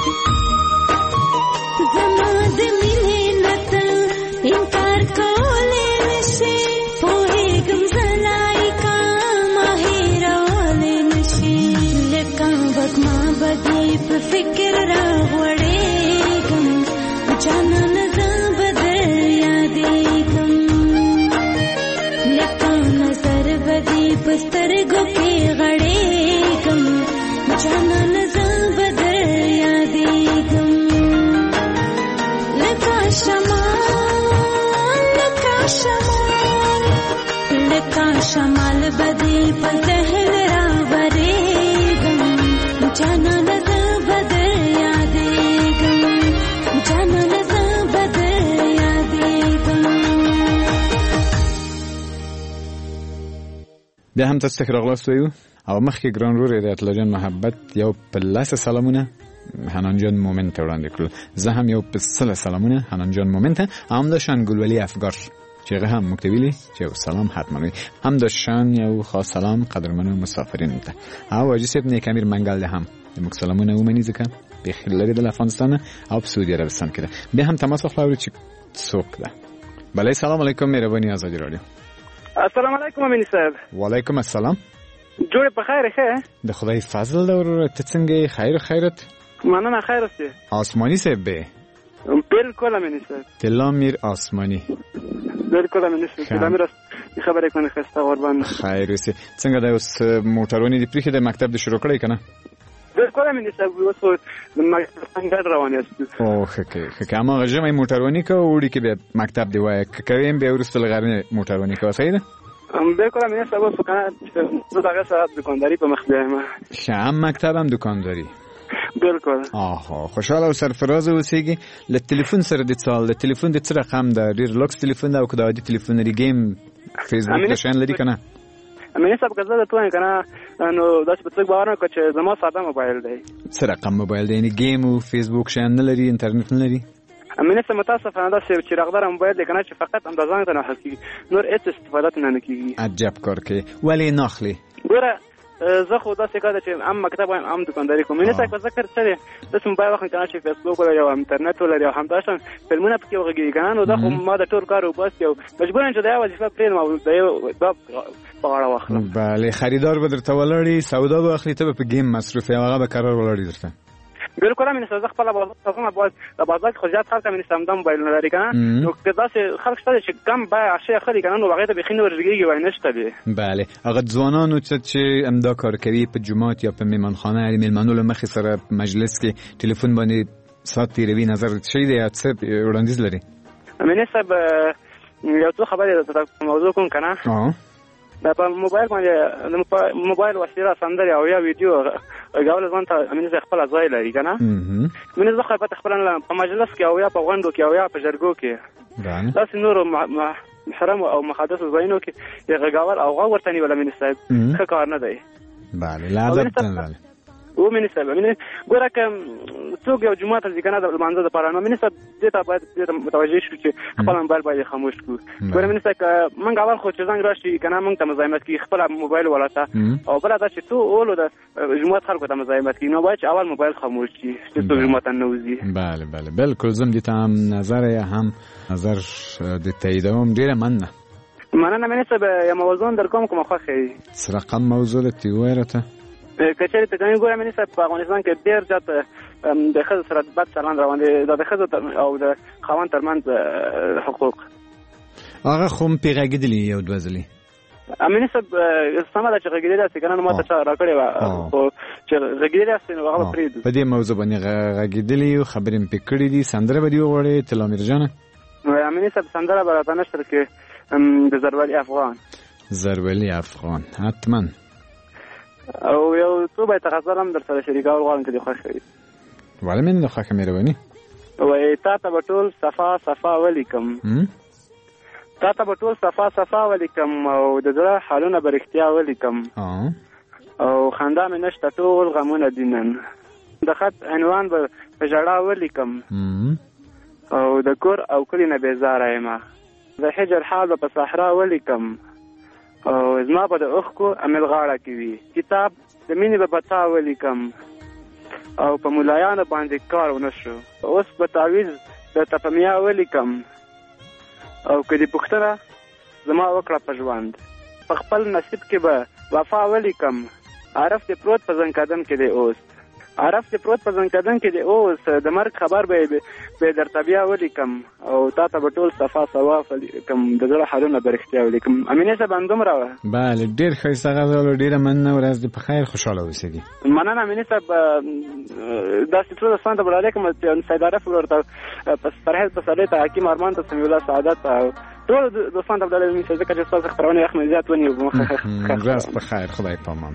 زما د مینې نه ته انکار کولی نشې پوهېږم زلایکا ما هېرولی نشې لکه وږمه به دې په فکر راغوړېږم جانانه زه به در یادېږم لکه نظر به دې په سترګو کې غړېږم جانانه زه به در یادېږم لکه شمال لکه شمال لکه شمال به دې په ذهن راورېږم جانانه زه به در یادېږم جانانه زه به در یادېږم. بیا هم تاسو ته راغلاست ویو او مخکې ګران رور هدایت الله جان محبت یو په لاسه سلامونه حنان جان مومن ته وړاندې کړل. زه هم یو په سله سلامونه حنان جان مومن ته همداشان ګلولي افګار چې هغه هم موږ ته ویلي چې یو سلام حتما وي همداشان یو خاص سلام قدرمنو مسافرینو ته او حاجي صاحب نیک امیر منګل هم موږ سلامونه ومني ځکه بخیر لري د افغانستان او په سعودي عربستان کې ده. بیا هم تماس خپل چې څوک ده. بله سلام علیکم مهرباني آزادي رادیو. السلام علیکم امین صاحب. وعلیکم السلام. جوړ په خیر ښه؟ د خدای فضل ده ورور ته څنګه خیر خیرت؟ مننه خیر اوسې. آسمانی صاحب به. بالکل امین صاحب. تلامیر آسمانی. بالکل امین صاحب. تلامیر خبرې کنه خسته قربان. خیر اوسې. څنګه د اوس موټرونی دی پریخي د مکتب د شروع کړی کنه؟ بالکل امین صاحب اوس مکتب څنګه روان یاست؟ او خکه خکه ما غږم موټرونی کو وړي کې به مکتب دی وای کوم به ورسته لغرنه موټرونی کو صحیح ده؟ بالکل امین صاحب اوس کنه زه دغه ساعت دکانداری په مخ بیایم. شام مکتبم دکانداری. بالکل. آها خوشاله او سرفراز اوسېږي. له تلیفون سره د څال د تلیفون د څه رقم ده؟ ډیر لوکس تلیفون ده او کدا د تلیفون لري گیم فیسبوک نشان لري کنه؟ امین صاحب که زه د توه کنه نو داس په څه باور نه کوم چې زما ساده موبایل دی. څه رقم موبایل دی؟ یعنی گیم او فیسبوک شان نه لري انټرنیټ نه لري؟ امین صاحب متاسفانه دا چې راغدار موبایل دی کنه چې فقط اندازان ته نه حقيقي نور هیڅ استفاده نه کیږي. عجب کار کوي. ولی ناخلی ګوره زه خو دا څه کار چې ام مکتب وایم ام دکانداری کوم نه تاسو ذکر څه د موبایل وخت کنه چې فیسبوک ولا یا انټرنیټ ولا یا همداشان فلمونه پکې وګورئ کنه نو دا خو ما د ټول کار وبس یو مجبورن چې دا وظیفه پرې ما د یو باب پاړه واخلم. بله خریدار به درته ولاړی سودا به اخلي ته په گیم مصروف یا هغه به قرار ولاړی درته. بالکل امین صاحب خپل بازار باید د بازار خو زیات خلک امین صاحب دم موبایل نه لري کنه نو که داسې خلک شته چې کم بای اشیاء خري کنه نو هغه ته بخینه ورګيږي وای نشته دی. بله هغه ځوانانو چې امدا کار کوي په جمعات یا په میمانخانه یا میلمنو له مخې سره مجلس کې ټلیفون باندې سات تیروي نظر شي دی څه وړاندیز لري؟ امین صاحب یو څه خبرې ته موضوع کوم کنه؟ ها دا په موبایل باندې د موبایل وسیله سندري او یا ویډیو غوړل ځان ته امین زه خپل ځای لري کنه من زه خو په خپل په مجلس کې او یا په غونډو کې او یا په جرګو کې تاسو نور محرم او مقدس ځایونو کې غوړل او غوړ ورته نیول امین صاحب ښه کار نه دی. بله لازم نه و مینه صاحب مینه ګوره کوم څوک یو جمعه ته ځکنه د منځه د پرانو مینه صاحب دې ته باید متوجه شو چې خپل موبایل باید خاموش کړو. ګوره مینه صاحب مونږ اول خو چې زنګ راشي کنه مونږ ته مزاحمت کوي خپل موبایل ولاته او بل دا چې تو اولو د جمعه خلکو ته مزاحمت کوي نو باید اول موبایل خاموش شي چې تو جمعه ته نوځي. بله بله بالکل زم دي ته هم نظر یا هم نظر د تاییدوم ډیره مننه. مننه مینه صاحب یا موضوع در کوم کوم خوخه سره رقم موضوع ته وایره کچېرې ته ګڼې ګوره مینې صاحب په افغانستان کې ډېر زیات د ښځو سره بد چلند روان دی دا د ښځو او د خاوند ترمنځ حقوق هغه خو مې غږېدلي یو دوه ځلې مینې صاحب سمه ده چې غږېدلې هستې که نه نو ما ته چا راکړې وه خو چې غږېدلې هستې نو هغه به پرېږدو په دې موضوع باندې غږېدلې یو خبرې مې پې کړې دي سندره به دې وغواړې تلامیر جانه مینې صاحب سندره به راته نشته کې د زرولي افغان زرولي افغان حتما او یو څو به تخصص هم در سره شریکول غواړم چې خوښ وي. ولې مې نه خوښه مهرباني وای تا ته به ټول صفا صفا ولیکم تا ته به ټول صفا صفا ولیکم او د زړه حالونه به رښتیا ولیکم او خندا مې نشته ټول غمونه دي نن د خط عنوان به په ژړا ولیکم او د کور او کلي نه بیزاره یم د حجر حال به په صحرا ولیکم او زما په د اوښکو امل غاړه کې وي کتاب د مینې به په تا ولیکم او په مولایانو باندې کار ونه شو. اوس به تعویض د تپمیا ولیکم او که دې پوښتنه زما وکړه په ژوند، په خپل نصیب کې به وفا ولیکم. عارف دې پروت په زنکدن کې دی اوس، عارف دې پروت په زنکدن کې دی اوس، د مرګ خبر به به درته بیا ولیکم او تا ته به ټول صفا صواف ولیکم، د زړه حالونه به رښتیا ولیکم. امینه صاحب همدومره وه. بله ډېر ښایسته غزل، ډېره مننه، ورځ دې په خیر، خوشحاله اوسېږي. مننه امینه صاحب. داسې ټول دوستانو ته به علیکم سید عارف ورته پرهیز پسرلي ته، حکیم ارمان ته، سمیع الله سعادت ته، ټول دوستانو ته به علیکم ځکه چې ستاسو خپرونې وخت مې زیات ونیو. ورځ په خیر، خدای پامان.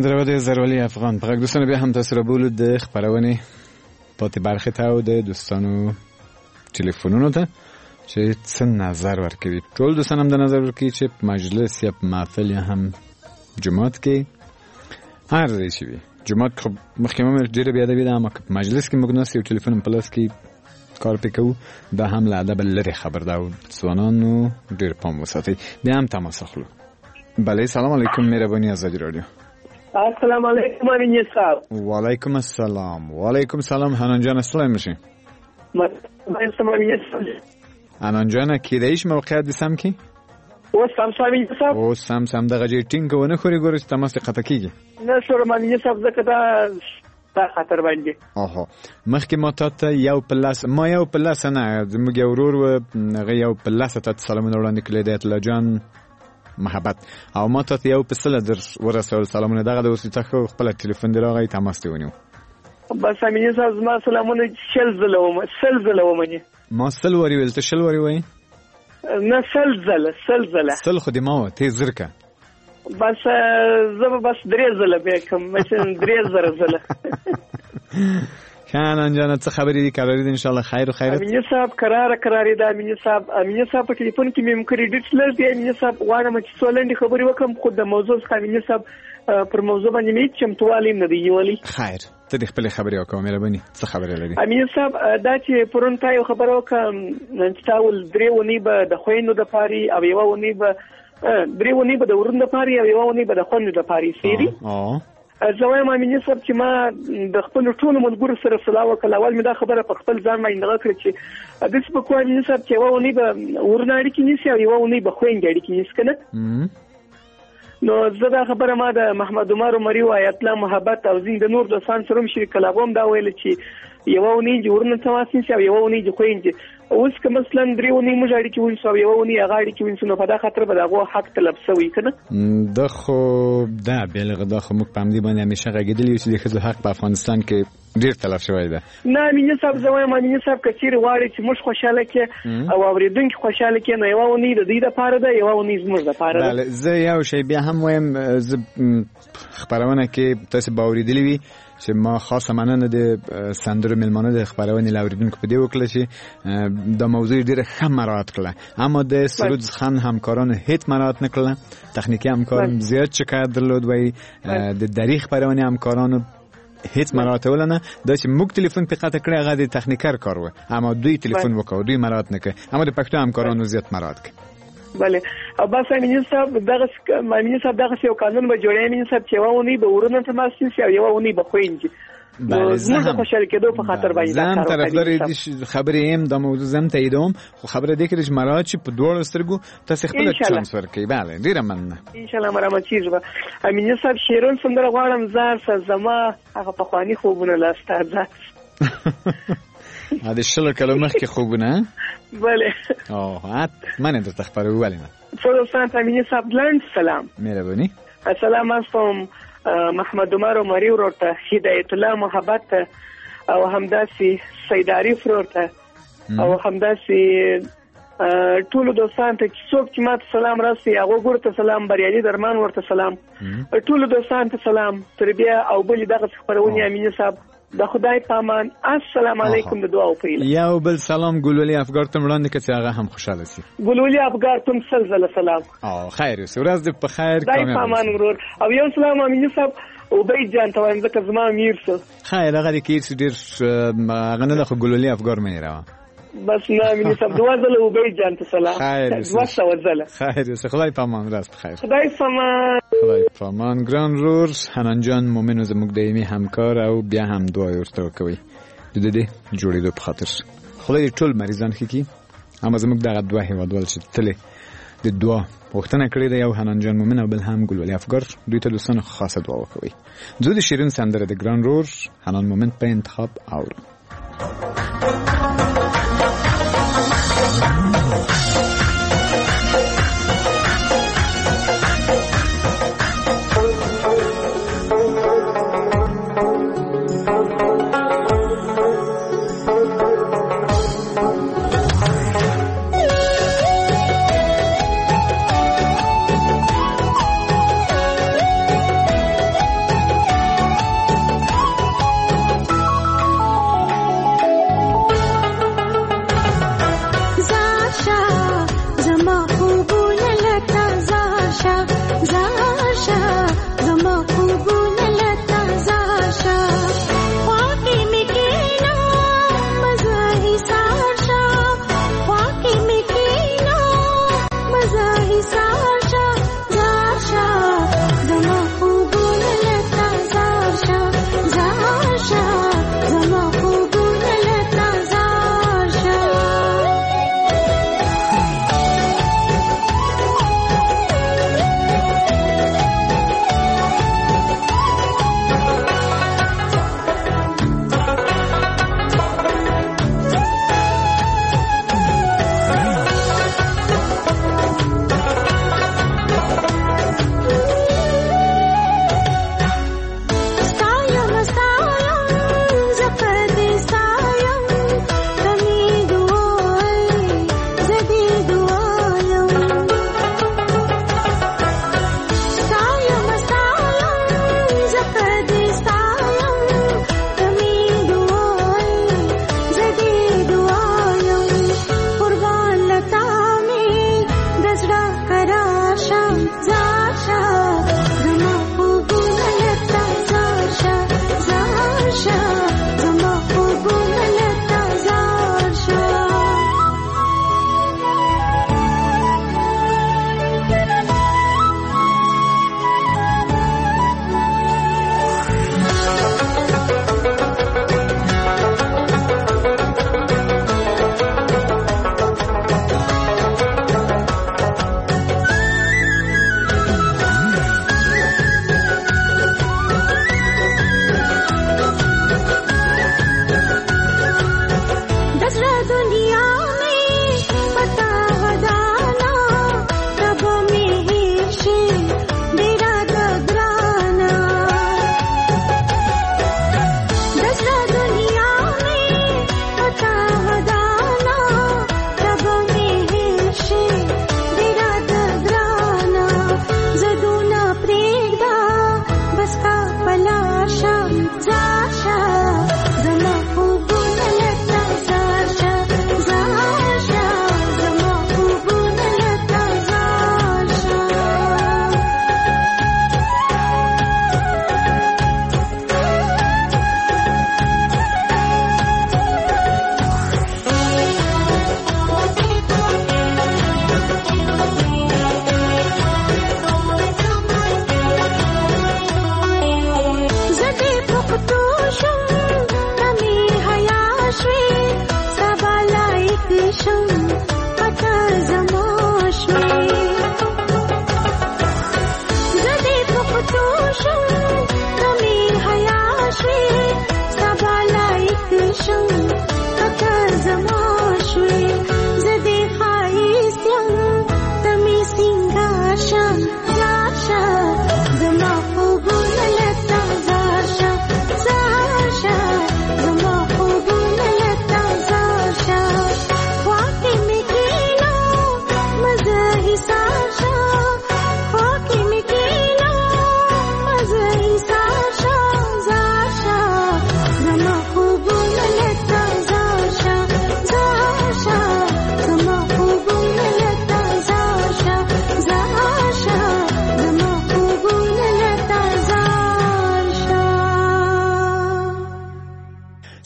سندره د زرولی افغان په دوستانو بیا هم تاسو رابولو د خبرونه پاتې برخه ته او د دوستانو ټلیفونونو ته چې څه نظر ورکوي. ټول دوستان هم د نظر ورکوي چې په مجلس یا په محفل یا هم جماعت کې هر ځای چې وي. جماعت خو مخکې مې ډېره بې ادبي ده، اما په مجلس کې موږ ناست یو ټلیفون په لاس کې کار پې کوو، دا هم له ادبه لرې خبر ده او ځوانانو ډېر پام وساتئ. بیا هم تماس اخلو. بله سلام علیکم، مهرباني ازادي رادیو. السلام علیکم امین صاحب. و علیکم السلام. و علیکم السلام. حنان جان سلام میشین. حنان جان کیدایش موقعیت دسم کی؟ او سم سامین صاحب. او سم سم دغه جې ټینګ ونه خوري ګورې تماس قطع کیږي. نه شور مانی صاحب زکه دا دا خطر باندې. اها مخکې ما ته یو پلاس ما یو پلاس نه زموږ ورور و هغه یو پلاس ته سلامونه وړاندې کړل د اطلاع جان محبت او ما ته یو پسله در ورسول سلامونه دغه د وسیته خو خپل ټلیفون دی راغی تماس دی ونیو. بس امین صاحب زما سلامونه شل زلوم سل زلوم نه ما سل وری ولته شل وری وای نه سل زل سل زل سل خو دی ما ته زرکه بس زما بس درې زله به کوم مثلا درې زره زله. حنان جان څه خبرې دي قرار دي ان شاء الله خیر او خیرت. امین صاحب قرار قرار دي امین صاحب امین صاحب په ټلیفون کې مې کریډټ لږ دی امین صاحب غواړم چې سولندې خبرې وکم خو د موضوع څخه امین صاحب پر موضوع باندې مې چمتووالی نه دی یولي. خیر ته د خپل خبرې وکړه مهرباني. څه خبرې لري امین صاحب دا چې پرون تا یو خبره وکم چې تاول درې ونی به د خويندو د پاري او یو ونی به درې ونی به د ورن د پاري او یو ونی به د خويندو د پاري سيري. اه زوایم امین صاحب چې ما د خپل ټولو ملګرو سره صلاح وکړه. اول مې دا خبره په خپل ځان باندې غوښتل چې د څه په کوم امین صاحب چې و ونی به ورناړي کې نيسي او یو ونی به خويندې کې نيس کنه. نو زه دا خبره ما د محمد عمر عمري وایت لا محبت او زین د نور دوستان سره شریک کلاغوم دا ویل چې یو ونی جوړن تماسین چې یو ونی جو خويندې اوس که مثلا درې ونی مجاړي کې ونسو یو ونی غاړي کې ونسو په دا خاطر به داغه حق طلب سوی کنه. د خو دا بلغه د خو مک پام دی باندې همیشه غږیدلی چې د خځو حق په افغانستان کې ډیر تلف شوی دی. نه امین صاحب زوایم امین صاحب کثیر واړي چې موږ خوشاله کې او اوریدونکو خوشاله کې نو یو ونی د دې لپاره ده یو ونی زموږ لپاره ده. بله زه یو شی بیا هم وایم خبرونه کې تاسو باوریدلی وي چې ما خاصه مننه د سندرو ملمانه د خبرونه لاوریدونکو په دې وکړه چې د موضوع ډیره ښه مراعات کړه، اما د سرود خان همکارانو هیڅ مراعات نکړه. تخنیکی همکاران زیاد شکایت درلود وای د دریغ خبرونه همکارانو هیڅ مراعات ولنه دا چې موږ ټلیفون په قطع کړی هغه د تخنیکر کار و اما دوی ټلیفون وکاو دوی مراعات نکړه اما د پښتو همکارانو زیات مراعات کړ. بله او بس امین صاحب دغه امین صاحب دغه یو قانون به جوړې امین صاحب چې ونی به ورونه تماس شي او یو ونی به خويندې. بله زه خوشاله کېدو په خاطر باندې زم طرفدار دي خبرې ایم د موضوع زم تاییدوم خو خبره دې کې چې مراد چې په دوه سترګو تاسو خپل چانس ورکړي. بله ډیره مننه ان شاء الله مرامت چیز به امین صاحب شیرون سندره غواړم زار س زما هغه په خواني خوبونه لاسته ځه هذه شلو کلمه کې خوبونه. بله اوه من در تخبر اولی نه فرستان امین صاحب لند سلام مهربانی. السلام علیکم محمد عمر عمری ورته هدایت الله محبت او همداسي سید عارف ورته او همداسي ټول دوستان ته څوک چې ماته سلام راسي هغه ورته سلام بریالي درمان ورته سلام ټول دوستان ته سلام تربیه او بل دغه خبرونه امین صاحب د خدای پامان. السلام علیکم د دعا او پیل یو بل سلام ګلولي افګار ته وړاندې کړي هغه هم خوشاله شي. ګلولي افګار ته سلسله سلام او خیر اوسه ورځ دې په خیر کامیاب پامان ورور او یو سلام امین صاحب او بيد جان ته وایم ځکه زما امیر څه خیر هغه کې څه ډیر هغه نه خو ګلولي افګار مې راو بس نه امین صاحب دوا زله او بيد جان ته سلام خیر وسه وزله خیر اوسه خدای پامان راست خیر خدای پامان خدای پامان. ګران رور حنان جان مومن زموږ دایمي همکار او بیا هم دعا ورته کوي د دې جوړېدو په خاطر خدای ټول مریضان خکې اما زموږ دغه دعا هیوادوال چې تل د دعا وختونه کړی دی یو حنان جان مومن او بل هم ګلولي افګار دوی ته دوستانو خاصه دعا وکوي. زه د شیرین سندره د ګران رور حنان مومن په انتخاب اورم.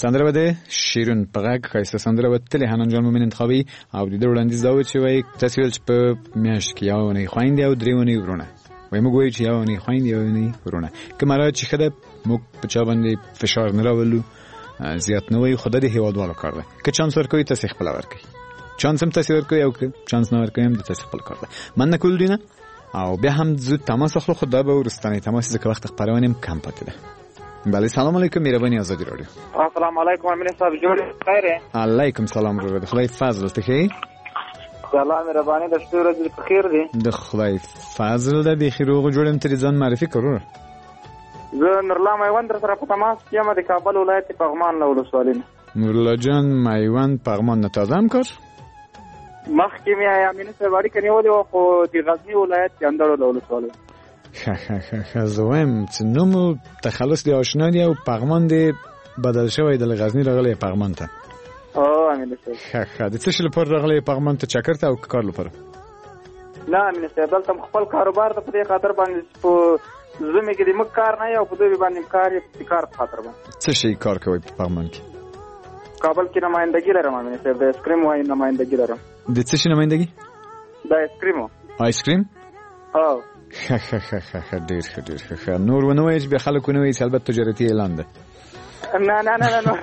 سندره بده شیرون په غږ ښایسته سندره به تلې حنان جان مومن انتخابي او د دې وړاندیز دا و چې وایي تاسې ویل چې په میاشت کې یوه اونۍ خویندې او درې اونۍ ورونه وایي موږ وایو چې یوه اونۍ خویندې یوه اونۍ ورونه که مراعات چې ښه ده موږ په چا باندې فشار نه راولو زیات نه وایو خو دا د هېوادوالو کار ده که چانس ورکوي تاسې خپله ورکوي چانس هم تاسې ورکوي او که چانس نه ورکوي هم د تاسې خپل کار ده مننه کول دوی نه او بیا هم زود تماس اخلو خو دا به وروستنی تماس ځکه وخت خپرونې هم کم پاتې ده. بله سلام علیکم مهرباني آزادی رادیو. السلام علیکم امین صاحب جوړ خیره. علیکم سلام ورور خدای فضل ته کی. سلام مهرباني د شپې ورځې په خیر دي. د خدای فضل د بخیر او جوړم تر ځان معرفي کړو. زه نورلا میوند در سره په تماس یم د کابل ولایت پغمان له ولسوالۍ. نورلا جان میوند پغمان نه تازه هم کړ. مخکې مې امین صاحب اړیکه نیولې خو د غزنی ولایت کې اندړو له ولسوالۍ. خ خ خ خ زویم چې نومو تخلص دی آشنا دی او پغمان دی بدل شوی د غزنی راغلی پغمان ته. او امین صاحب خ خ د څه شل پر راغلی پغمان ته چکر ته او کار لپاره. نه امین صاحب دلته خپل کاروبار ته په دې خاطر باندې په زمي کې د مک کار نه یو په دې باندې کار یې کار په خاطر باندې. څه شي کار کوي په پغمان کې؟ کابل کې نمائندګي لرم امین صاحب د ایسکریم وای نمائندګي لرم. د څه شي نمائندګي؟ د ایسکریم. ایسکریم؟ او خ خ خ خ ډیر ښه ډیر ښه نور ونه وایي چې به خلک ونه وایي چې البته تجارتي اعلان ده. نه نه نه نه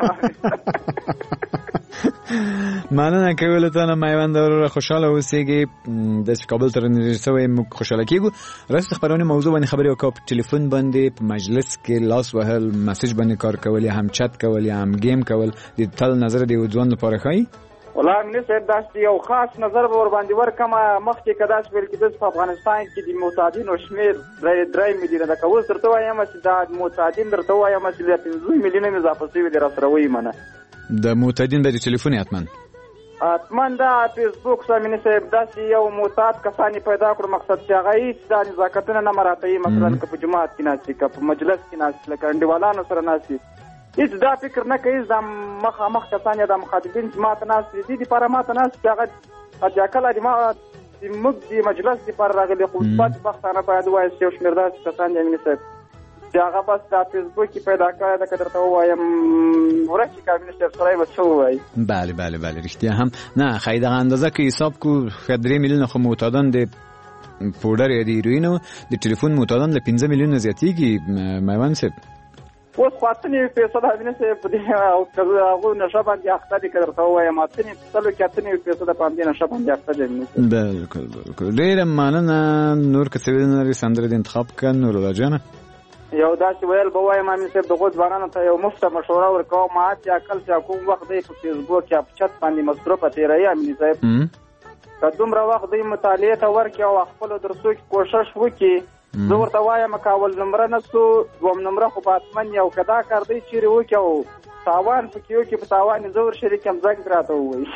مننه کوله ته نه میوند ورو خوشاله اوسېږي د کابل تر نږدې سوی موږ خوشاله کیږو. راست خبرونه موضوع باندې خبرې وکړو په ټلیفون باندې په مجلس کې لاس وهل میسج باندې کار کول هم چت کول هم گیم کول د تل نظر دی ځوان لپاره ښایي. والله امین صاحب داسې یو خاص نظر به ور باندې ورکم مخکې کداش ویل کېدل په افغانستان کې د معتادینو شمیر درې میلیونه ده کوم ترته وایم چې دا معتادین درته وایم چې د پنځه میلیونه اضافه شوي دي را سره وایي منه د معتادین به ټلیفون اتمن اتمن دا فیسبوک سره امین صاحب داسې یو معتاد کسانی پیدا کړو مقصد چې هغه هیڅ د نزاکتونه نه مراعتوي مثلا که په جماعت کې ناستي که په مجلس کې ناستي لکه انډیوالانو سره ناستي هیڅ دا فکر نه کوي دا مخامخ کسان یا د مخاطبین چې ماته ناست دي دي لپاره ماته ناست چې هغه اجاکله د ما د موږ د مجلس لپاره راغلي خو بد بختانه باید ووایي چې یو شمېر داسې کسان دي امین صاحب چې هغه بس دا فیسبوک کې پیدا کړی ده که درته ووایم ورشي که امین صاحب سړی به څه ووایي. بله بله بله رښتیا هم نه ښایي دغه اندازه که حساب کړو ښه درې میلیونه خو معتادان د پوډر یا د هیروینو د ټلیفون معتادان له پنځه میلیونه زیاتېږي میوند صاحب. اوس خو اتنې فیصده امین صاحب په دې هغوی نشه باندې اخته دي که درته ووایم اتنې سلو کې اتنې فیصده په همدې نشه باندې اخته دي امین صاحب. بلکل بلکل ډېره مننه نور که څه ویل لري سندره دې انتخاب کړه نورالله جانه. یو داسې ویل به وایم امین صاحب دغو ځوانانو ته یو مفته مشوره ورکوم چې عقل چې کوم وخت دی په فیسبوک یا په چت باندې مصروفه تېروي امین صاحب که دومره وخت دوی مطالعې ته ورکړي او خپلو درسو کې کوشش وکړي زه ورته وایم که اول نمره نه سو دوم نمره خو به حتمن یو که دا کار دی چیرې وکړي او تاوان پکې وکړي په تاوان یې زه ور شریک یم زنګ راته ووایي.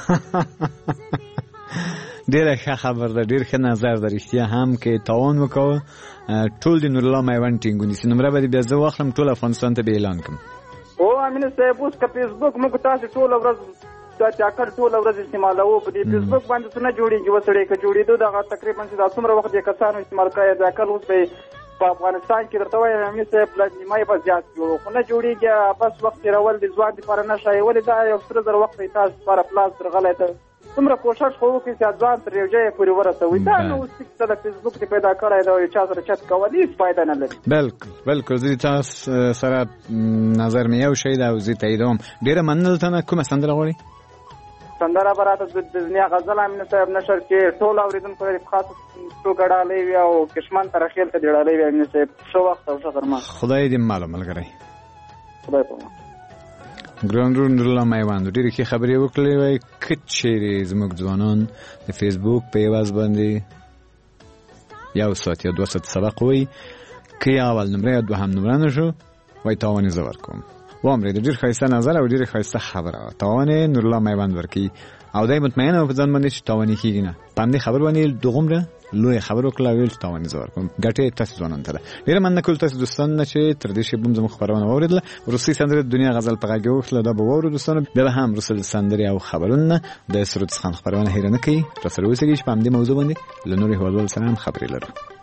ډېره ښه خبر ده ډېر ښه نظر ده رښتیا هم که تاوان وکړو ټول د نورالله میوند ټینګ ونیسي نمره به دې بیا زه واخلم ټول افغانستان ته به اعلان کړم. او امین صاحب اوس که فیسبوک موږ تاسې ټوله ورځ دا چاکر ټوله ورځ استعمالوو په دې فیسبوک باندې څه نه جوړېږي وسړی که جوړېدو دغه تقریبا چې دا څومره وخت یې کسانو استعمال کړی دا کل اوس به په افغانستان کې درته وایم امین صاحب له نیمایي به زیات جوړو خو نه جوړېږي بس وخت تېرول د ځوان دپاره نه ښایي ولې دا یو سره زر وخت دی تاسو لپاره پلاس درغلی ته څومره کوشش خو وکړي چې ځان تر یو ځایه پورې ورسوي دا نه اوس چې د فیسبوک دې پیدا کړی دا یو چا سره چت کول هېڅ فایده نه لري. بلکل بلکل زه تاسو سره نظر مې یو شی ده او زه تاییدوم. ډېره مننه ته نه کومه سندره غواړئ؟ سندره به راته د دنیا غزل امین صاحب نشر کې ټول اورېدونکو لري په خاص توګه ډالۍ وي او کشمن ترخیل ته دې ډالۍ وي امین صاحب ښه وخت او ښه غرمه. خدای دې مالو ملګری. خدای په ګران رون نورالله میوند ډېرې ښې خبرې وکړلې وای که چیرې زموږ ځوانان د فیسبوک په عوض باندې یو ساعت یا دوه ساعت سبق وایي که یې اول نمره یا دوهم نمره نه شو وایي تاوان یې زه ورکوم. وامرې د ډېر ښایسته نظر او ډېرې ښایسته خبره تاوان یې نورالله میوند ورکوي او دی مطمئنه په ځان باندې چې تاوان یې کېږي نه په همدې خبر باندې دوغومره لویه خبره وکړله ویل چې تاوان یې زه ورکوم. ګټه یې تاسې ځوانانو ته ده. ډېره مننه کول تاسې دوستانو نه چې تر دې شیبه هم زموږ خپرونه واورېدله. وروستۍ سندره د دنیا غزل په غږ کې وکړله دا به واورو دوستانو. بیا به هم وروسته د سندرې او خبرونو نه د سرود څخه خپرونه هېره نه کوي. راسره اوسېږئ چې په همدې موضوع باندې له نورو هېوادوالو سره هم خبرې لرو.